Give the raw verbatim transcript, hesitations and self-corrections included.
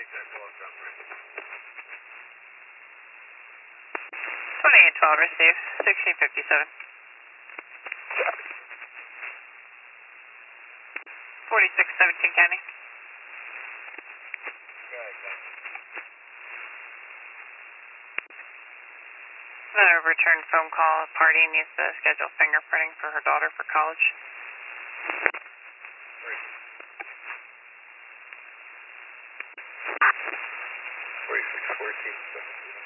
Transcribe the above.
twenty-eight twelve, receive, sixteen fifty-seven. forty-six seventeen County. Another return phone call. Party needs to schedule fingerprinting for her daughter for college. forty-six fourteen.